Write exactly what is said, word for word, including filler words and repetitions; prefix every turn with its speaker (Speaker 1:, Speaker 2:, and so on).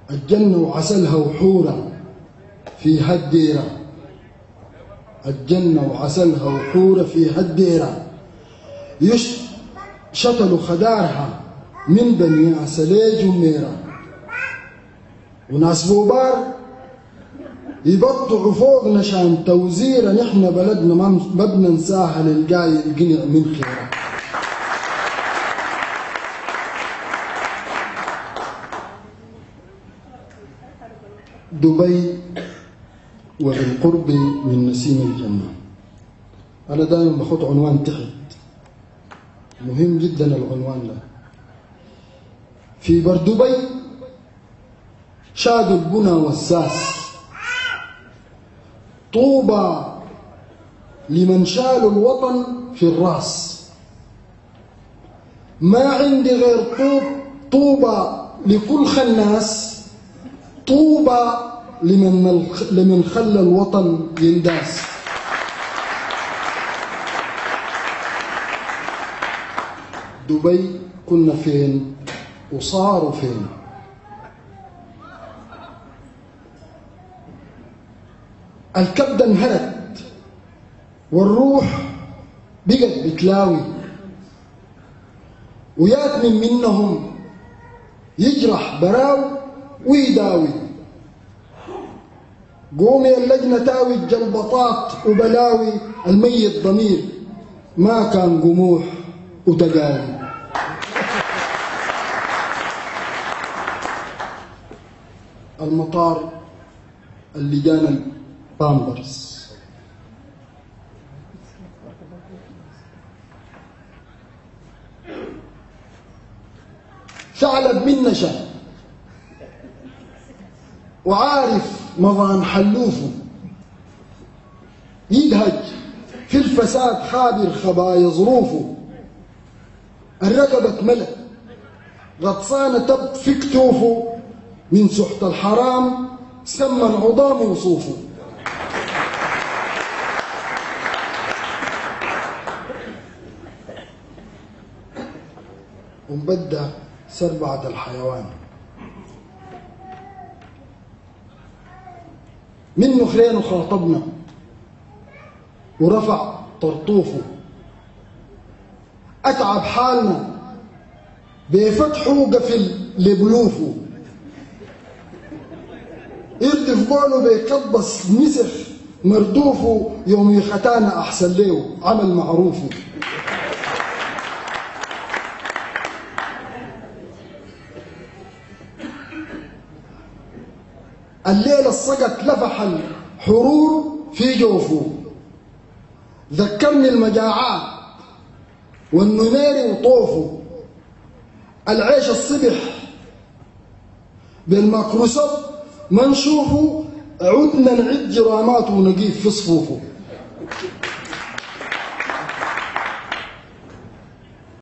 Speaker 1: الجنة وعسلها وحورة في هالديرة، الجنة وعسلها وحورة في هالديرة، شتلوا خدارها من بني عسليج وميرة، وناس بوبار يبطعوا فوق نشان توزيرة، نحن بلدنا ما بننساها للقاي القنع من خيرة. دبي وبالقرب من نسيم الجنة. أنا دائما بخط عنوان تحت، مهم جدا العنوان ده. في بر دبي شادوا البنى والساس، طوبى لمن شالوا الوطن في الراس، ما عندي غير طوب طوبى لكل خناس، طوبى لمن لمن خلى الوطن ينداس. دبي كنا فين وصاروا فين؟ الكبدة انهرت والروح بقت بتلاوي، ويات من منهم يجرح براو ويداوي. قومي اللجنة تاوي الجلبطات وبلاوي، الميت ضمير ما كان قموح وتقاوي. المطار اللي جانا بامبرز، ثعلب من نشا وعارف مضان حلوفه، يدهج في الفساد خابر خبايا ظروفه. الرقبة ملك غطسانة تب في كتوفه، من سحت الحرام سمى العظام وصوفه. ومبدأ سربعة الحيوان منه خلينا خاطبنا ورفع طرطوفه. أتعب حالنا بفتحه قفل لبلوفه، يردف قوله بيكبس مسخ مردوفه، يوم يختانا أحسن له عمل معروفه. الليلة الصقت لفح الحرور في جوفه، ذكرني المجاعات والنمير وطوفه. العيش الصبح بالميكروسوب ما نشوفه، عدنا نعد جراماته ونقيف في صفوفه.